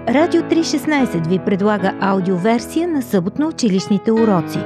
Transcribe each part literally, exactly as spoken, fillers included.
Радио триста и шестнадесет ви предлага аудиоверсия на съботно-училищните уроци.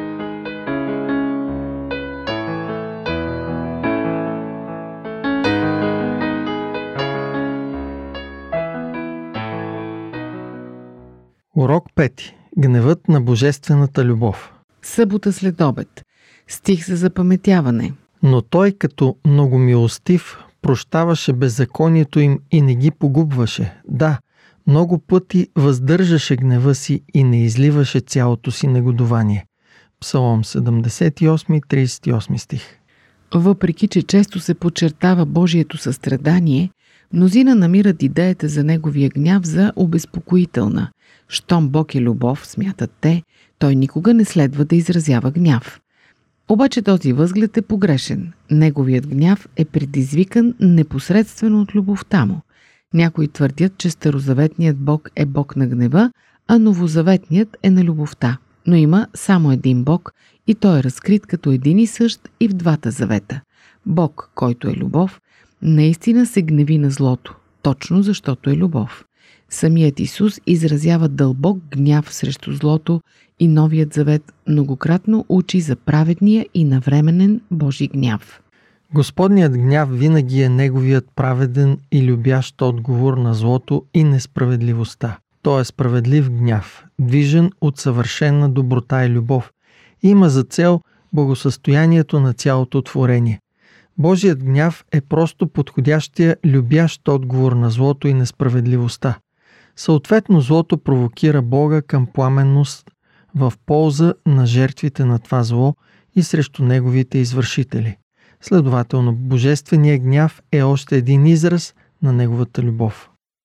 Урок пети. Гневът на божествената любов. Събота след обед. Стих за запаметяване. Но той като многомилостив прощаваше беззаконието им и не ги погубваше. Да, много пъти въздържаше гнева си и не изливаше цялото си негодование. Псалом седемдесет и осми, тридесет и осми стих. Въпреки че често се подчертава Божието състрадание, мнозина намират идеята за неговия гняв за обезпокоителна. Щом Бог е любов, смятат те, той никога не следва да изразява гняв. Обаче този възглед е погрешен. Неговият гняв е предизвикан непосредствено от любовта му. Някои твърдят, че старозаветният Бог е Бог на гнева, а новозаветният е на любовта. Но има само един Бог и той е разкрит като един и същ и в двата завета. Бог, който е любов, наистина се гневи на злото, точно защото е любов. Самият Исус изразява дълбок гняв срещу злото и Новият завет многократно учи за праведния и навременен Божи гняв. Господният гняв винаги е неговият праведен и любящ отговор на злото и несправедливостта. Той е справедлив гняв, движен от съвършена доброта и любов. Има за цел благосъстоянието на цялото творение. Божият гняв е просто подходящия любящ отговор на злото и несправедливостта. Съответно, злото провокира Бога към пламенност в полза на жертвите на това зло и срещу неговите извършители. Следователно, божественият гняв е още един израз на неговата любов.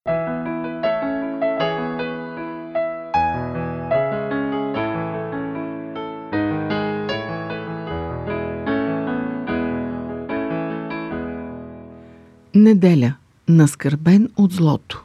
Неделя. Наскърбен от злото.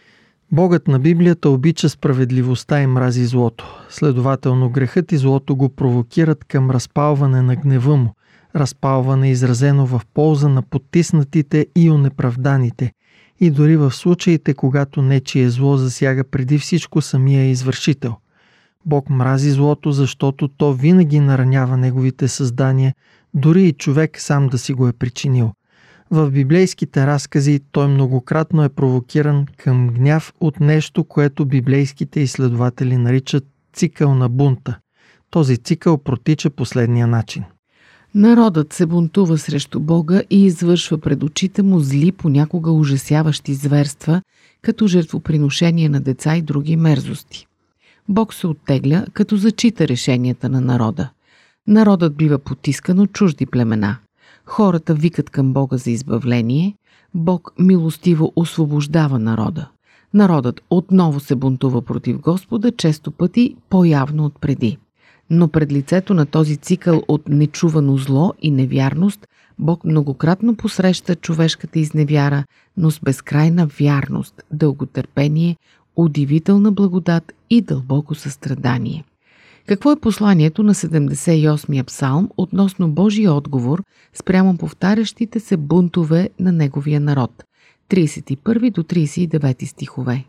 Богът на Библията обича справедливостта и мрази злото. Следователно, грехът и злото го провокират към разпалване на гнева му, разпалване изразено в полза на потиснатите и онеправданите, и дори в случаите, когато нечие зло засяга преди всичко самия извършител. Бог мрази злото, защото то винаги наранява неговите създания, дори и човек сам да си го е причинил. В библейските разкази той многократно е провокиран към гняв от нещо, което библейските изследователи наричат цикъл на бунта. Този цикъл протича последния начин. Народът се бунтува срещу Бога и извършва пред очите му зли, понякога ужасяващи зверства, като жертвоприношение на деца и други мерзости. Бог се оттегля, като зачита решенията на народа. Народът бива потискан от чужди племена. Хората викат към Бога за избавление, Бог милостиво освобождава народа. Народът отново се бунтува против Господа, често пъти по-явно от преди. Но пред лицето на този цикъл от нечувано зло и невярност, Бог многократно посреща човешката изневяра, но с безкрайна вярност, дълготърпение, удивителна благодат и дълбоко състрадание. Какво е посланието на седемдесет и осмия псалм относно Божия отговор спрямо повтарящите се бунтове на неговия народ? тридесет и първи до тридесет и девети стихове.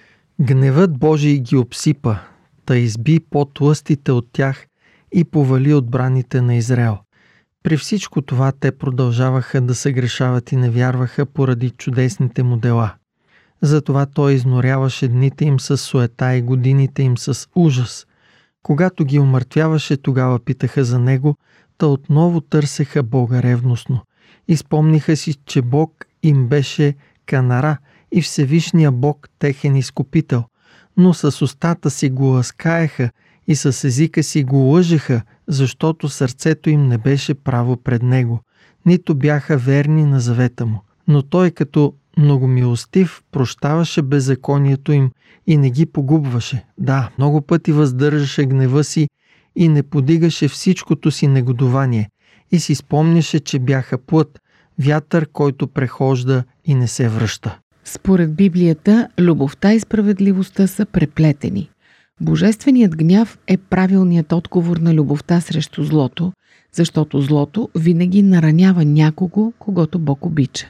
Гневът Божий ги обсипа, та изби по-тлъстите от тях и повали отбраните на Израел. При всичко това те продължаваха да се грешават и не вярваха поради чудесните му дела. Затова той изноряваше дните им с суета и годините им с ужас. Когато ги умъртвяваше, тогава питаха за него, та отново търсеха Бога ревностно. Изпомниха си, че Бог им беше канара и Всевишния Бог техен изкупител, но с устата си го ласкаеха и с езика си го лъжеха, защото сърцето им не беше право пред него, нито бяха верни на завета му. Но той като многомилостив прощаваше беззаконието им и не ги погубваше. Да, много пъти въздържаше гнева си и не подигаше всичкото си негодование и си спомняше, че бяха плът, вятър, който прехожда и не се връща. Според Библията, любовта и справедливостта са преплетени. Божественият гняв е правилният отговор на любовта срещу злото, защото злото винаги наранява някого, когото Бог обича.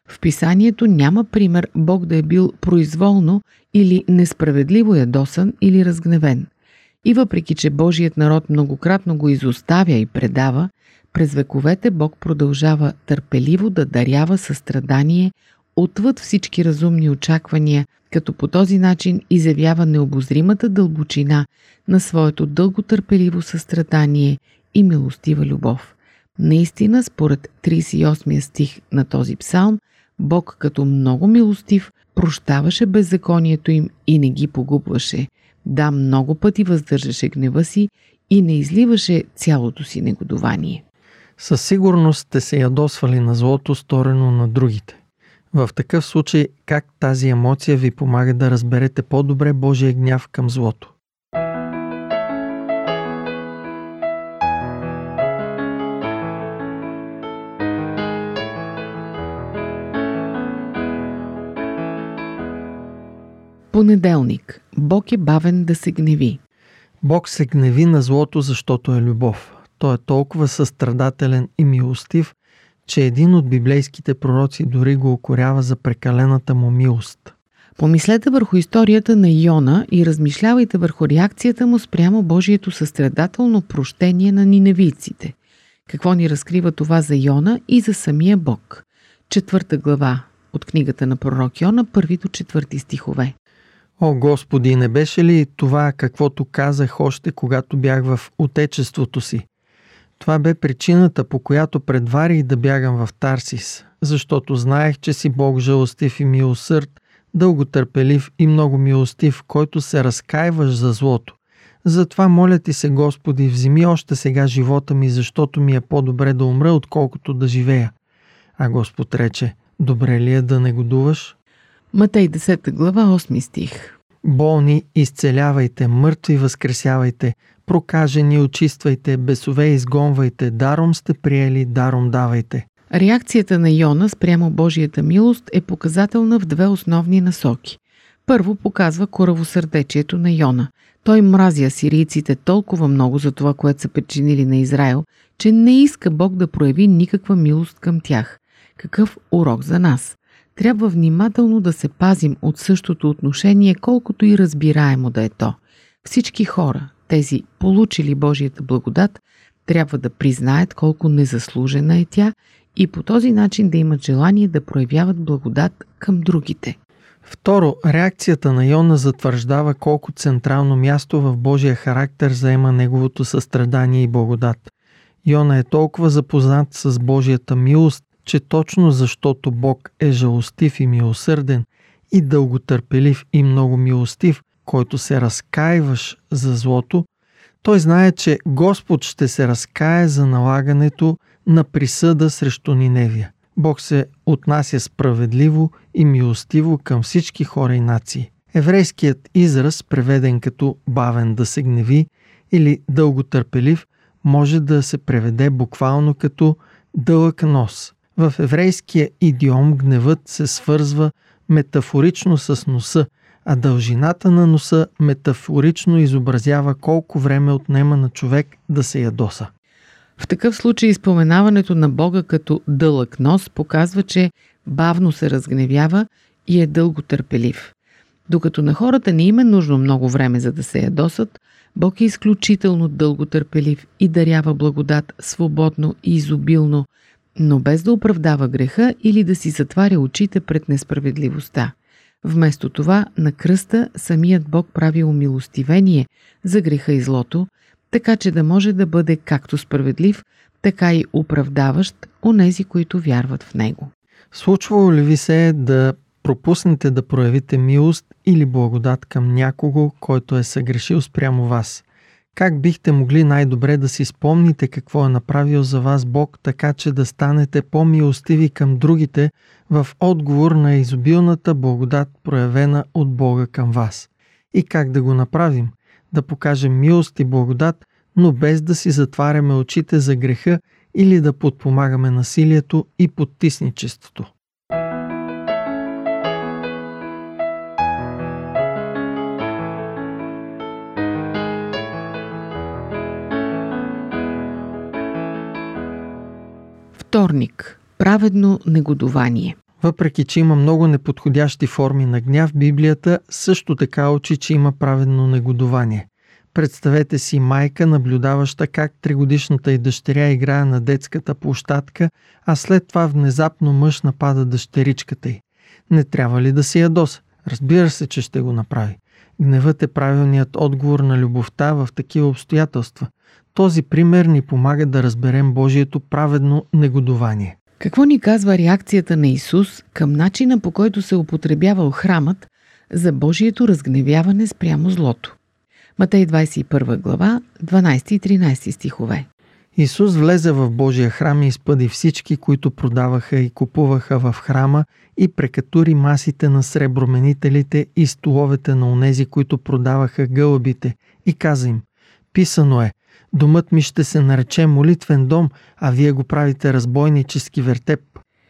В писанието няма пример Бог да е бил произволно или несправедливо ядосан или разгневен. И въпреки, че Божият народ многократно го изоставя и предава, през вековете Бог продължава търпеливо да дарява състрадание отвъд всички разумни очаквания, като по този начин изявява необозримата дълбочина на своето дълготърпеливо състрадание и милостива любов. Наистина, според тридесет и осми стих на този псалм, Бог като много милостив прощаваше беззаконието им и не ги погубваше. Да, много пъти въздържаше гнева си и не изливаше цялото си негодование. Със сигурност сте се ядосвали на злото, сторено на другите. В такъв случай, как тази емоция ви помага да разберете по-добре Божия гняв към злото? Понеделник. Бог е бавен да се гневи. Бог се гневи на злото, защото е любов. Той е толкова състрадателен и милостив, че един от библейските пророци дори го укорява за прекалената му милост. Помислете върху историята на Йона и размишлявайте върху реакцията му спрямо Божието състрадателно прощение на ниневийците. Какво ни разкрива това за Йона и за самия Бог? Четвърта глава от книгата на пророк Йона, първи до четвърти стихове. О, Господи, не беше ли това, каквото казах още, когато бях в отечеството си? Това бе причината, по която предварих да бягам в Тарсис, защото знаех, че си Бог жалостив и милосърд, дълготърпелив и много милостив, който се разкаиваш за злото. Затова моля ти се, Господи, вземи още сега живота ми, защото ми е по-добре да умра, отколкото да живея. А Господ рече, добре ли е да негодуваш? Матей десета глава, осми стих. Болни изцелявайте, мъртви възкресявайте, прокажени очиствайте, бесове изгонвайте, даром сте приели, даром давайте. Реакцията на Йона спрямо Божията милост е показателна в две основни насоки. Първо показва коравосърдечието на Йона. Той мрази асирийците толкова много за това, което са причинили на Израел, че не иска Бог да прояви никаква милост към тях. Какъв урок за нас? Трябва внимателно да се пазим от същото отношение, колкото и разбираемо да е то. Всички хора, тези получили Божията благодат, трябва да признаят колко незаслужена е тя и по този начин да имат желание да проявяват благодат към другите. Второ, реакцията на Йона затвърждава колко централно място в Божия характер заема неговото състрадание и благодат. Йона е толкова запознат с Божията милост, че точно защото Бог е жалостив и милосърден и дълготърпелив и много милостив, който се разкаиваш за злото, той знае, че Господ ще се разкае за налагането на присъда срещу Ниневия. Бог се отнася справедливо и милостиво към всички хора и нации. Еврейският израз, преведен като бавен да се гневи или дълготърпелив, може да се преведе буквално като дълъг нос. В еврейския идиом гневът се свързва метафорично с носа, а дължината на носа метафорично изобразява колко време отнема на човек да се ядоса. В такъв случай споменаването на Бога като дълъг нос показва, че бавно се разгневява и е дълго търпелив. Докато на хората не им е нужно много време за да се ядосат, Бог е изключително дълго търпелив и дарява благодат свободно и изобилно, но без да оправдава греха или да си затваря очите пред несправедливостта. Вместо това, на кръста самият Бог прави умилостивение за греха и злото, така че да може да бъде както справедлив, така и оправдаващ онези, които вярват в Него. Случвало ли ви се да пропуснете да проявите милост или благодат към някого, който е съгрешил спрямо вас? Как бихте могли най-добре да си спомните какво е направил за вас Бог, така че да станете по-милостиви към другите в отговор на изобилната благодат, проявена от Бога към вас? И как да го направим? Да покажем милост и благодат, но без да си затваряме очите за греха или да подпомагаме насилието и подтисничеството. Вторник. Праведно негодование. Въпреки че има много неподходящи форми на гняв, Библията също така учи, че има праведно негодувание. Представете си майка, наблюдаваща как тригодишната й дъщеря играе на детската площадка, а след това внезапно мъж напада дъщеричката й. Не трябва ли да се ядоса? Разбира се, че ще го направи. Гневът е правилният отговор на любовта в такива обстоятелства. Този пример ни помага да разберем Божието праведно негодувание. Какво ни казва реакцията на Исус към начина, по който се употребявал храмът за Божието разгневяване спрямо злото? Матей двадесет и първа глава, дванадесети и тринадесети стихове. Исус влезе в Божия храм и изпъди всички, които продаваха и купуваха в храма, и прекатури масите на среброменителите и столовете на онези, които продаваха гълъбите, и каза им: писано е: домът ми ще се нарече молитвен дом, а вие го правите разбойнически вертеп.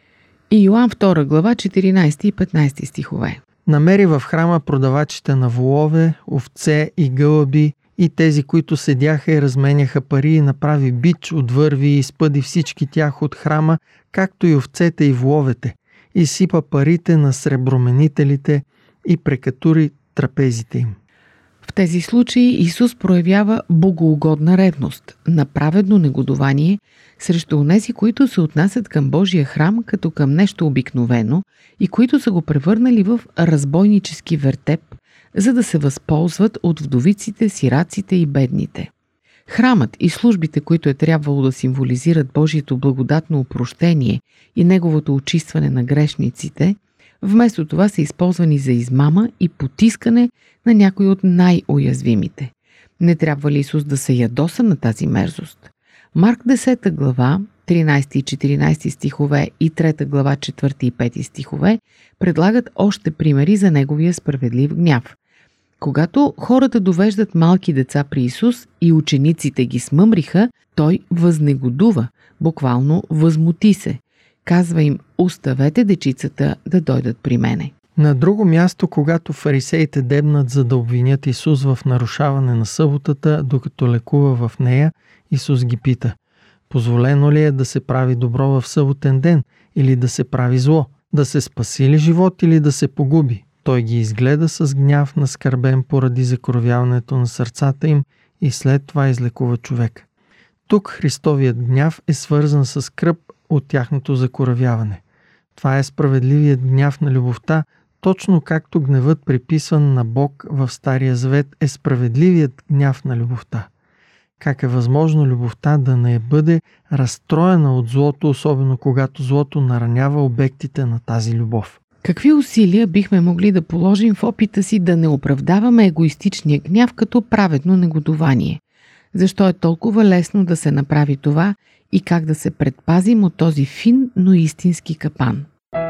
И Йоан втора глава, четиринадесети и петнадесети стихове. Намери в храма продавачите на волове, овце и гълъби и тези, които седяха и разменяха пари, и направи бич от върви и изпъди всички тях от храма, както и овцете и воловете, и сипа парите на среброменителите и прекатури трапезите им. В тези случаи Исус проявява богоугодна ревност, направедно негодувание срещу онези, които се отнасят към Божия храм като към нещо обикновено и които са го превърнали в разбойнически вертеп, за да се възползват от вдовиците, сираците и бедните. Храмът и службите, които е трябвало да символизират Божието благодатно опрощение и неговото очистване на грешниците, вместо това са използвани за измама и потискане на някой от най-уязвимите. Не трябва ли Исус да се ядоса на тази мерзост? Марк десета глава, тринадесети и четиринадесети стихове и трета глава, четвърти и пети стихове предлагат още примери за неговия справедлив гняв. Когато хората довеждат малки деца при Исус и учениците ги смъмриха, той възнегодува, буквално възмути се. Казва им: оставете дечицата да дойдат при мене. На друго място, когато фарисеите дебнат за да обвинят Исус в нарушаване на съботата, докато лекува в нея, Исус ги пита: позволено ли е да се прави добро в съботен ден или да се прави зло, да се спаси ли живот или да се погуби? Той ги изгледа с гняв, наскърбен поради закровяването на сърцата им, и след това излекува човек. Тук Христовият гняв е свързан с скръб от тяхното закоравяване. Това е справедливият гняв на любовта, точно както гневът, приписван на Бог в Стария Завет, е справедливият гняв на любовта. Как е възможно любовта да не бъде разстроена от злото, особено когато злото наранява обектите на тази любов? Какви усилия бихме могли да положим в опита си да не оправдаваме егоистичния гняв като праведно негодувание? Защо е толкова лесно да се направи това и как да се предпазим от този фин, но истински капан?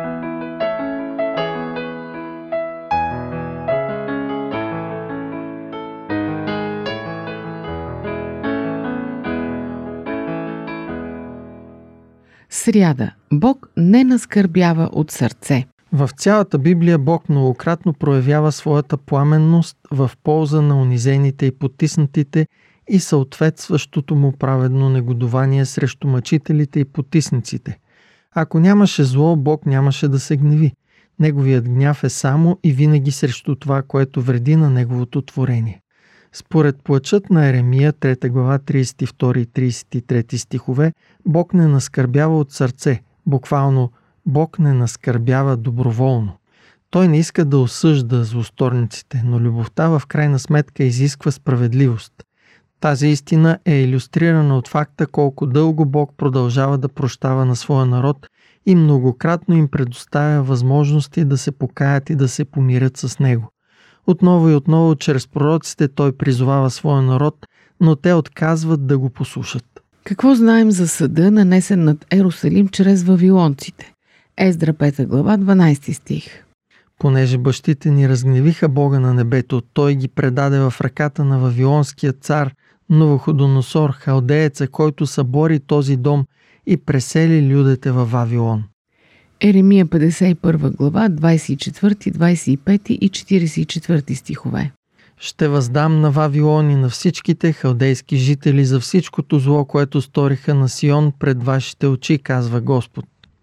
Сряда. Бог не наскърбява от сърце. В цялата Библия Бог многократно проявява своята пламенност в полза на унизените и потиснатите и съответстващото му праведно негодувание срещу мъчителите и потисниците. Ако нямаше зло, Бог нямаше да се гневи. Неговият гняв е само и винаги срещу това, което вреди на неговото творение. Според плачът на Еремия, трета глава, тридесет и втори и тридесет и трети стихове, Бог не наскърбява от сърце, буквално Бог не наскърбява доброволно. Той не иска да осъжда злосторниците, но любовта в крайна сметка изисква справедливост. Тази истина е илюстрирана от факта колко дълго Бог продължава да прощава на своя народ и многократно им предоставя възможности да се покаят и да се помирят с Него. Отново и отново чрез пророците Той призовава своя народ, но те отказват да го послушат. Какво знаем за съда, нанесен над Ерусалим чрез вавилонците? Ездра пета глава, дванадесети стих. Понеже бащите ни разгневиха Бога на небето, Той ги предаде в ръката на вавилонския цар Навуходоносор, халдееца, който събори този дом и пресели людите във Вавилон. Еремия петдесет и първа глава, двадесет и четвърти, двадесет и пети и четиридесет и четвърти стихове. Ще въздам на Вавилон и на всичките халдейски жители за всичкото зло, което сториха на Сион пред вашите очи, казва Господ.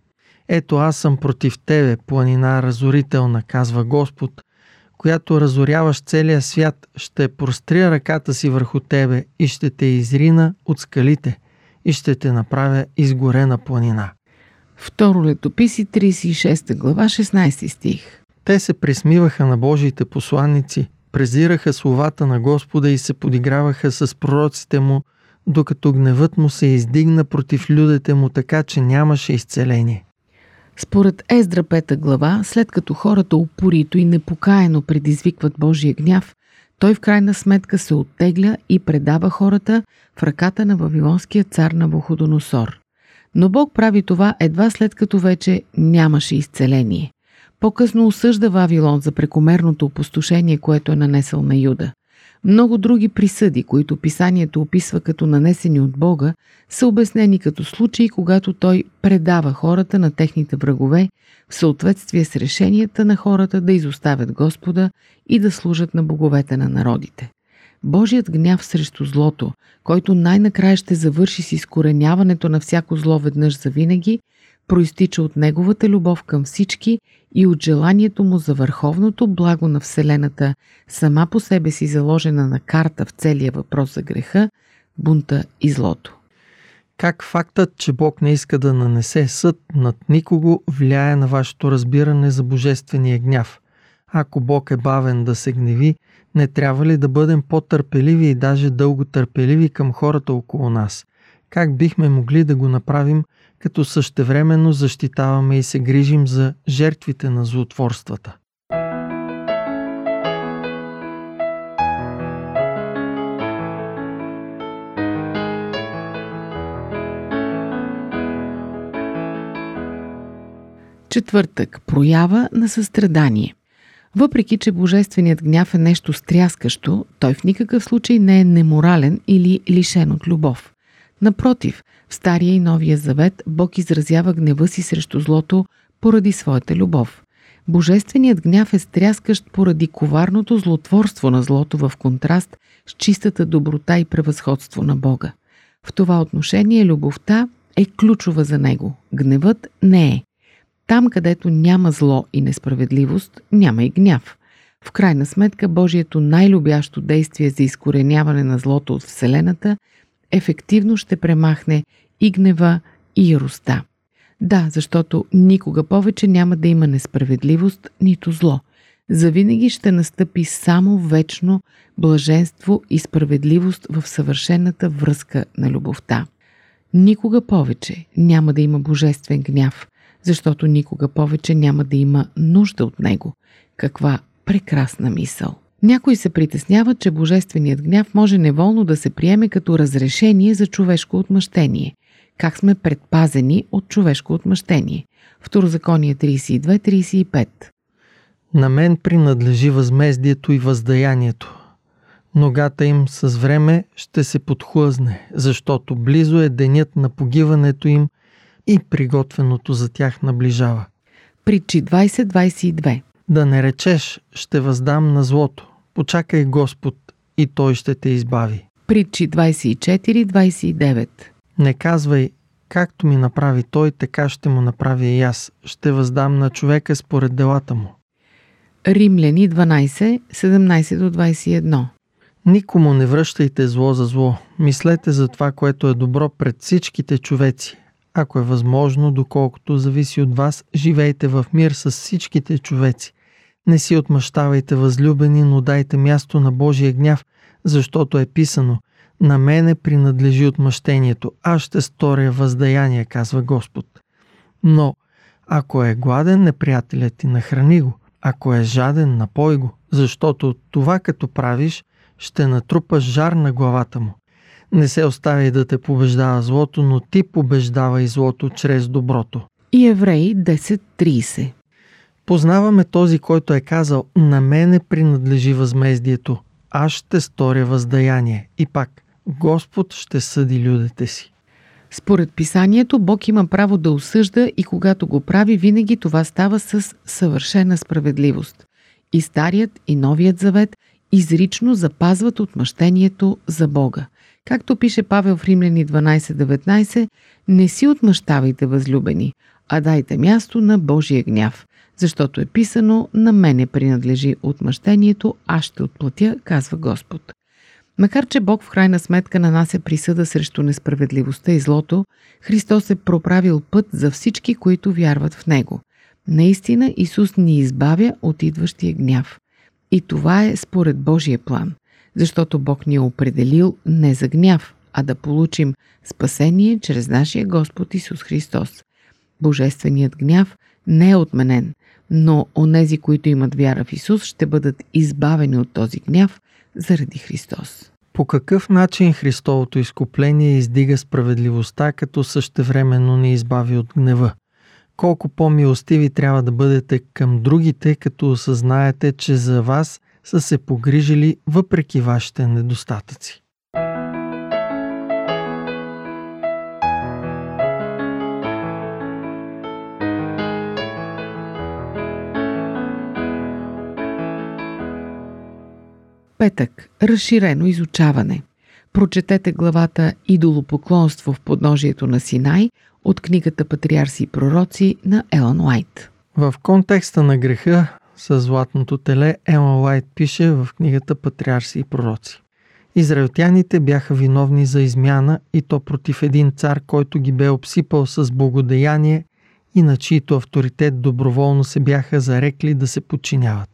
Ето аз съм против тебе, планина разорителна, казва Господ, която разоряваш целия свят, ще простря ръката си върху тебе и ще те изрина от скалите и ще те направя изгорена планина. Второ летописи, тридесет и шеста глава, шестнадесети стих. Те се присмиваха на Божиите посланици, презираха словата на Господа и се подиграваха с пророците му, докато гневът му се издигна против людите му, така че нямаше изцеление. Според Ездра пета глава, след като хората упорито и непокаяно предизвикват Божия гняв, той в крайна сметка се оттегля и предава хората в ръката на вавилонския цар Навуходоносор. Но Бог прави това едва след като вече нямаше изцеление. По-късно осъжда Вавилон за прекомерното опустошение, което е нанесъл на Юда. Много други присъди, които писанието описва като нанесени от Бога, са обяснени като случаи, когато той предава хората на техните врагове в съответствие с решенията на хората да изоставят Господа и да служат на боговете на народите. Божият гняв срещу злото, който най-накрая ще завърши с изкореняването на всяко зло веднъж завинаги, проистича от неговата любов към всички и от желанието му за върховното благо на Вселената, сама по себе си заложена на карта в целия въпрос за греха, бунта и злото. Как фактът, че Бог не иска да нанесе съд над никого, влияе на вашето разбиране за божествения гняв? Ако Бог е бавен да се гневи, не трябва ли да бъдем по-търпеливи и даже дълго търпеливи към хората около нас? Как бихме могли да го направим, като същевременно защитаваме и се грижим за жертвите на злотворствата? Четвъртък. Проява на състрадание. Въпреки че божественият гняв е нещо стряскащо, той в никакъв случай не е неморален или лишен от любов. Напротив, в Стария и Новия Завет Бог изразява гнева си срещу злото поради своята любов. Божественият гняв е стряскащ поради коварното злотворство на злото в контраст с чистата доброта и превъзходство на Бога. В това отношение любовта е ключова за него, гневът не е. Там, където няма зло и несправедливост, няма и гняв. В крайна сметка, Божието най-любящо действие за изкореняване на злото от Вселената ефективно ще премахне и гнева, и яростта. Да, защото никога повече няма да има несправедливост, нито зло. Завинаги ще настъпи само вечно блаженство и справедливост в съвършената връзка на любовта. Никога повече няма да има божествен гняв, защото никога повече няма да има нужда от него. Каква прекрасна мисъл! Някой се притеснява, че божественият гняв може неволно да се приеме като разрешение за човешко отмъщение. Как сме предпазени от човешко отмъщение? Второзаконие тридесет и две тридесет и пет. На мен принадлежи възмездието и въздаянието. Ногата им с време ще се подхлъзне, защото близо е денят на погиването им и приготвеното за тях наближава. Притчи двадесет двадесет и две. Да не речеш, ще въздам на злото. Почакай Господ и Той ще те избави. Притчи двадесет и четири двадесет и девет. Не казвай, както ми направи Той, така ще му направя и аз. Ще въздам на човека според делата му. Римляни дванадесет седемнадесет до двадесет и едно. Никому не връщайте зло за зло. Мислете за това, което е добро пред всичките човеци. Ако е възможно, доколкото зависи от вас, живейте в мир с всичките човеци. Не си отмъщавайте, възлюбени, но дайте място на Божия гняв, защото е писано: на мене принадлежи отмъщението, аз ще сторя въздаяние, казва Господ. Но ако е гладен неприятелят ти, нахрани го, ако е жаден, напой го, защото това като правиш, ще натрупаш жар на главата му. Не се оставяй да те побеждава злото, но ти побеждавай злото чрез доброто. И Евреи десет тридесет. Познаваме този, който е казал: на мене принадлежи възмездието, аз ще сторя въздаяние. И пак, Господ ще съди людите си. Според писанието, Бог има право да осъжда и когато го прави, винаги това става с съвършена справедливост. И Старият и Новият Завет изрично запазват отмъщението за Бога. Както пише Павел в Римляни дванадесет деветнадесет, не си отмъщавайте, възлюбени, а дайте място на Божия гняв, защото е писано: на мене принадлежи отмъщението, аз ще отплатя, казва Господ. Макар че Бог в крайна сметка нанася присъда срещу несправедливостта и злото, Христос е проправил път за всички, които вярват в Него. Наистина Исус ни избавя от идващия гняв. И това е според Божия план, защото Бог ни е определил не за гняв, а да получим спасение чрез нашия Господ Исус Христос. Божественият гняв не е отменен, но онези, които имат вяра в Исус, ще бъдат избавени от този гняв заради Христос. По какъв начин Христовото изкупление издига справедливостта, като същевременно ни избави от гнева? Колко по-милостиви трябва да бъдете към другите, като осъзнаете, че за вас са се погрижили въпреки вашите недостатъци. Петък. Разширено изучаване. Прочетете главата «Идолопоклонство в подножието на Синай» от книгата «Патриарси и пророци» на Елън Уайт. В контекста на греха със златното теле Елън Уайт пише в книгата «Патриарси и пророци». Израелтяните бяха виновни за измяна, и то против един цар, който ги бе обсипал с благодеяние и на чийто авторитет доброволно се бяха зарекли да се подчиняват.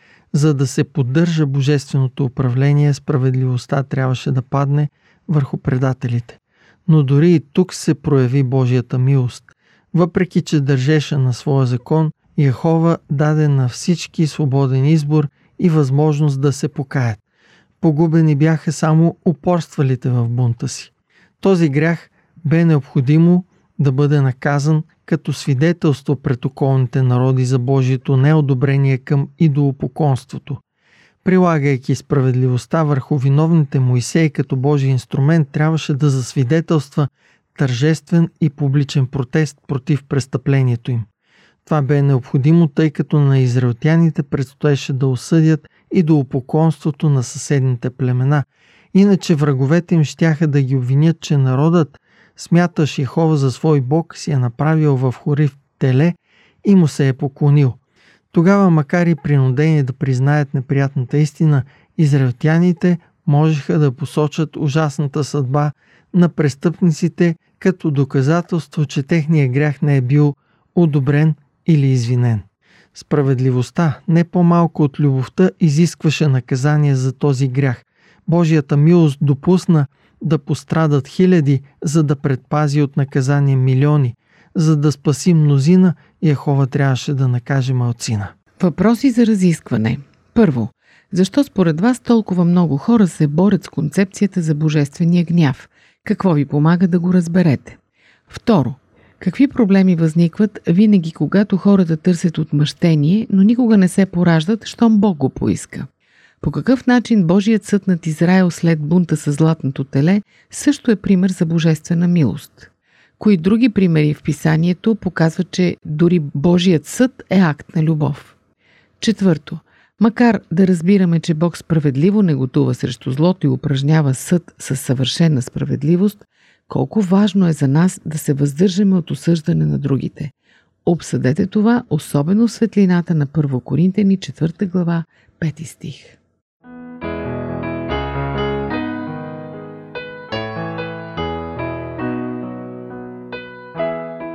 За да се поддържа божественото управление, справедливостта трябваше да падне върху предателите. Но дори и тук се прояви Божията милост. Въпреки че държеше на своя закон, Йехова даде на всички свободен избор и възможност да се покаят. Погубени бяха само упорствалите в бунта си. Този грях бе необходимо да бъде наказан като свидетелство пред околните народи за Божието неодобрение към идолопоклонството. Прилагайки справедливостта върху виновните, Моисей като Божий инструмент трябваше да засвидетелства тържествен и публичен протест против престъплението им. Това бе необходимо, тъй като на израелтяните предстоеше да осъдят идолопоклонството на съседните племена, иначе враговете им щяха да ги обвинят, че народът, смяташ Йехова за свой бог, си е направил в Хорив теле и му се е поклонил. Тогава, макар и принудени да признаят неприятната истина, израелтяните можеха да посочат ужасната съдба на престъпниците като доказателство, че техният грях не е бил одобрен или извинен. Справедливостта, не по-малко от любовта, изискваше наказание за този грях. Божията милост допусна да пострадат хиляди, за да предпази от наказание милиони. За да спаси мнозина, Йехова трябваше да накаже малцина. Въпроси за разискване. Първо, защо според вас толкова много хора се борят с концепцията за божествения гняв? Какво ви помага да го разберете? Второ, какви проблеми възникват винаги, когато хората търсят отмъщение, но никога не се пораждат, щом Бог го поиска? По какъв начин Божият съд над Израел след бунта с златното теле също е пример за божествена милост? Кои други примери в писанието показват, че дори Божият съд е акт на любов? Четвърто, макар да разбираме, че Бог справедливо не готува срещу злото и упражнява съд със съвършена справедливост, колко важно е за нас да се въздържаме от осъждане на другите. Обсъдете това, особено в светлината на Първо Коринтяни, четвърта глава, пети стих.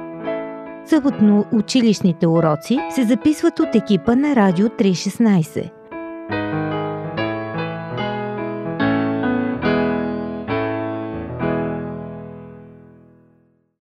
Съботно училищните уроци се записват от екипа на Радио триста и шестнадесет.